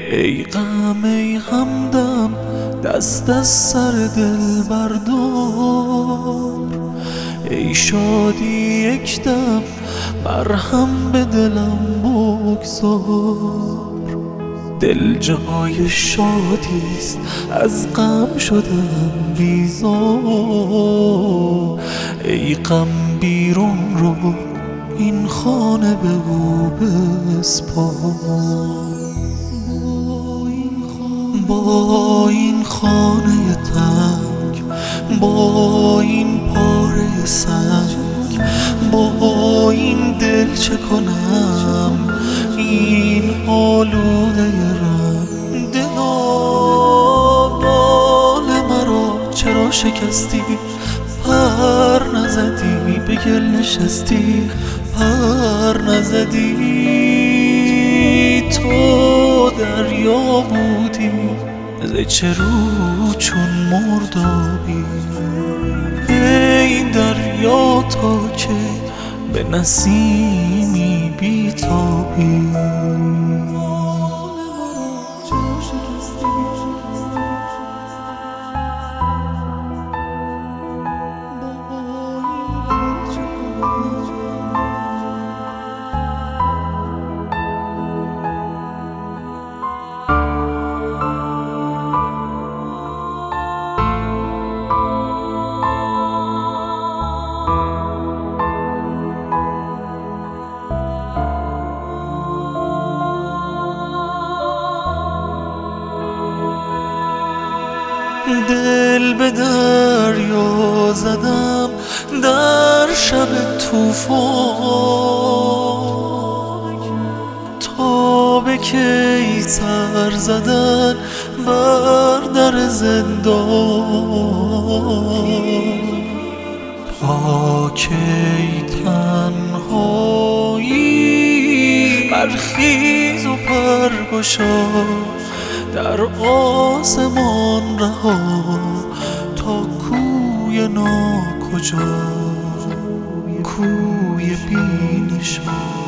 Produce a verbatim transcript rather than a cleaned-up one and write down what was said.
ای غم ای همدم دست از سر دل بردار، ای شادی یک دم مرهم به دلم بگذار. دل جای شادیست از غم شدم بیزار، ای غم بیرون رو این خانه به او بسپار. با این خانه تنگ، با این پاره سنگ، با این دل چه کنم این آلوده رنگ. دلا بال مرا چرا شکستی، پر نزدی به گل نشستی، پر نزدی. تو دریا بودی ز چه رو چون مردابی، ای دریا تا که به نسیمی بیتابی. دل به دریا زدم در شب طوفان، تا به کی سر زدن بر در زندان. تا کی تنهایی برخیز و پرگشا، در آسمان رها تا کوی ناکجا، کوی بی نشان.